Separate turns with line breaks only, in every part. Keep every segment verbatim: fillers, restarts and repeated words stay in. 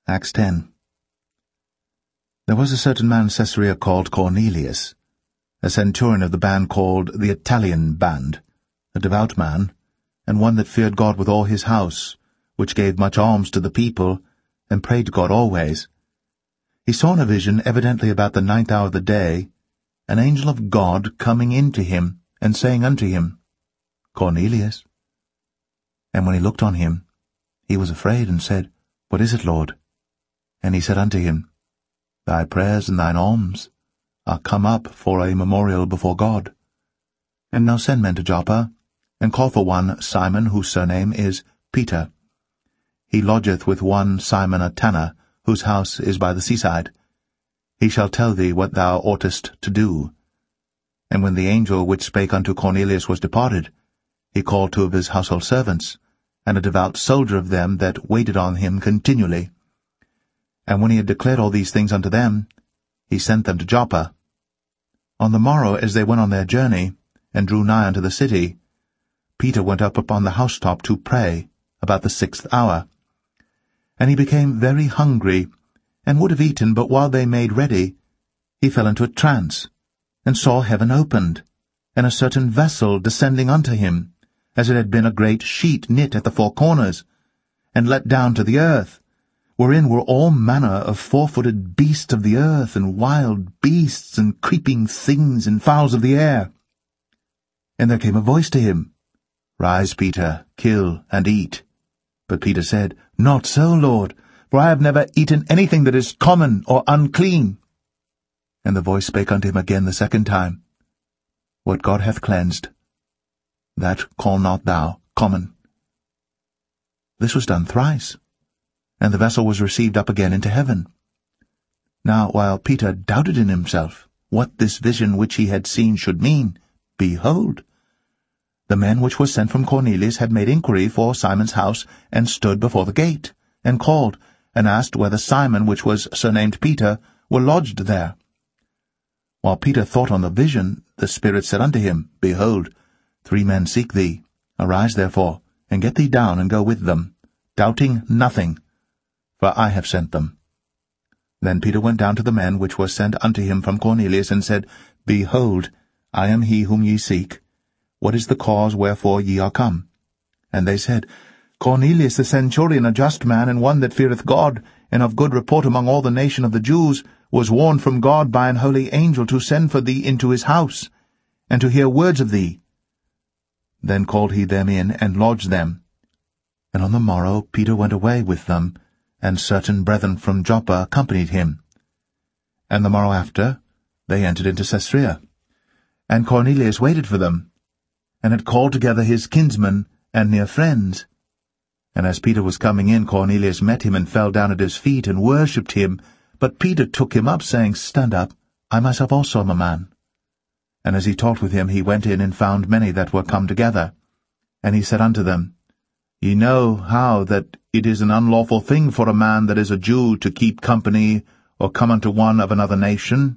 Acts ten. There was a certain man in Caesarea called Cornelius, a centurion of the band called the Italian band, a devout man, and one that feared God with all his house, which gave much alms to the people, and prayed to God always. He saw in a vision, evidently about the ninth hour of the day, an angel of God coming in to him, and saying unto him, Cornelius. And when he looked on him, he was afraid, and said, What is it, Lord? And he said unto him, Thy prayers and thine alms are come up for a memorial before God. And now send men to Joppa, and call for one Simon, whose surname is Peter. He lodgeth with one Simon a tanner, whose house is by the seaside. He shall tell thee what thou oughtest to do. And when the angel which spake unto Cornelius was departed, he called two of his household servants, and a devout soldier of them that waited on him continually. And when he had declared all these things unto them, he sent them to Joppa. On the morrow, as they went on their journey, and drew nigh unto the city, Peter went up upon the housetop to pray, about the sixth hour. And he became very hungry, and would have eaten, but while they made ready, he fell into a trance, and saw heaven opened, and a certain vessel descending unto him, as it had been a great sheet knit at the four corners, and let down to the earth, wherein were all manner of four-footed beasts of the earth, and wild beasts, and creeping things, and fowls of the air. And there came a voice to him, Rise, Peter, kill and eat. But Peter said, Not so, Lord, for I have never eaten anything that is common or unclean. And the voice spake unto him again the second time, What God hath cleansed, that call not thou common. This was done thrice, and the vessel was received up again into heaven. Now while Peter doubted in himself what this vision which he had seen should mean, behold, the men which were sent from Cornelius had made inquiry for Simon's house, and stood before the gate, and called, and asked whether Simon, which was surnamed Peter, were lodged there. While Peter thought on the vision, the Spirit said unto him, Behold, three men seek thee. Arise therefore, and get thee down, and go with them, doubting nothing, for I have sent them. Then Peter went down to the men which were sent unto him from Cornelius, and said, Behold, I am he whom ye seek. What is the cause wherefore ye are come? And they said, Cornelius the centurion, a just man, and one that feareth God, and of good report among all the nation of the Jews, was warned from God by an holy angel to send for thee into his house, and to hear words of thee. Then called he them in, and lodged them. And on the morrow Peter went away with them, and certain brethren from Joppa accompanied him. And the morrow after they entered into Caesarea. And Cornelius waited for them, and had called together his kinsmen and near friends. And as Peter was coming in, Cornelius met him, and fell down at his feet, and worshipped him. But Peter took him up, saying, Stand up, I myself also am a man. And as he talked with him, he went in, and found many that were come together. And he said unto them, Ye know how that it is an unlawful thing for a man that is a Jew to keep company, or come unto one of another nation.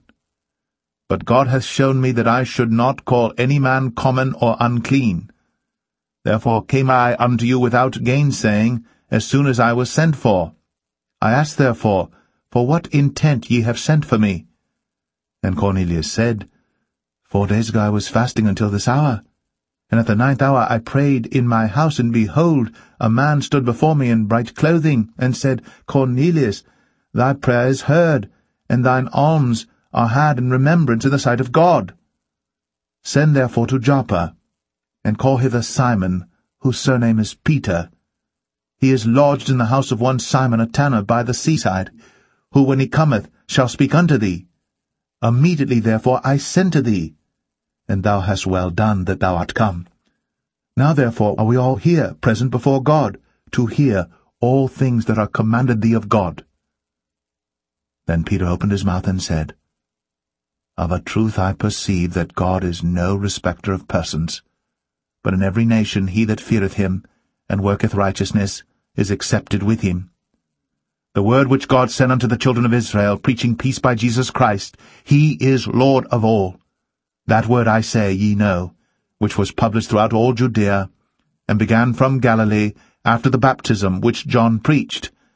But God hath shown me that I should not call any man common or unclean. Therefore came I unto you without gainsaying, as soon as I was sent for. I asked therefore, For what intent ye have sent for me? And Cornelius said, Four days ago I was fasting until this hour, and at the ninth hour I prayed in my house, and behold, a man stood before me in bright clothing, and said, Cornelius, thy prayer is heard, and thine alms are had in remembrance in the sight of God. Send therefore to Joppa, and call hither Simon, whose surname is Peter. He is lodged in the house of one Simon a tanner by the seaside, who when he cometh shall speak unto thee. Immediately therefore I sent to thee, and thou hast well done that thou art come. Now therefore are we all here present before God, to hear all things that are commanded thee of God. Then Peter opened his mouth and said, Of a truth I perceive that God is no respecter of persons, but in every nation he that feareth him, and worketh righteousness, is accepted with him. The word which God sent unto the children of Israel, preaching peace by Jesus Christ, he is Lord of all. That word I say ye know, which was published throughout all Judea, and began from Galilee, after the baptism which John preached,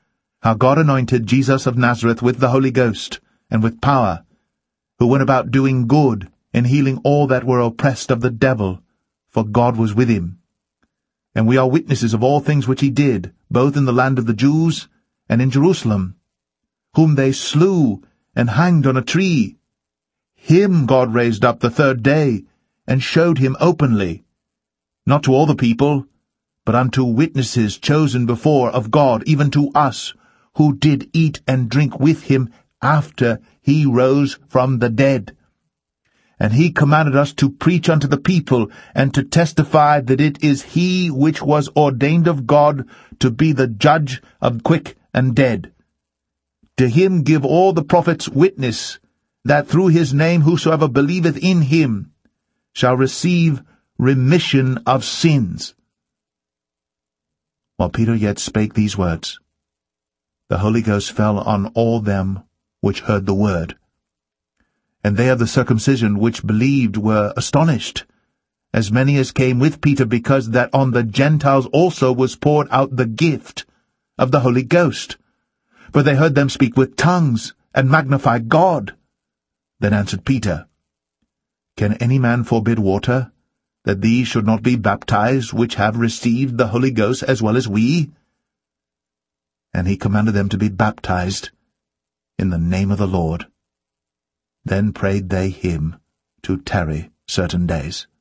how God anointed Jesus of Nazareth with the Holy Ghost and with power, who went about doing good and healing all that were oppressed of the devil, for God was with him. And we are witnesses of all things which he did, both in the land of the Jews and in Jerusalem, whom they slew and hanged on a tree. Him God raised up the third day, and showed him openly, not to all the people, but unto witnesses chosen before of God, even to us, who did eat and drink with him after he rose from the dead. And he commanded us to preach unto the people, and to testify that it is he which was ordained of God to be the judge of quick and dead. To him give all the prophets witness, that through his name whosoever believeth in him shall receive remission of sins. While Peter yet spake these words, the Holy Ghost fell on all them which heard the word. And they of the circumcision which believed were astonished, as many as came with Peter, because that on the Gentiles also was poured out the gift of the Holy Ghost. For they heard them speak with tongues, and magnify God. Then answered Peter, Can any man forbid water, that these should not be baptized, which have received the Holy Ghost as well as we? And he commanded them to be baptized in the name of the Lord. Then prayed they him to tarry certain days.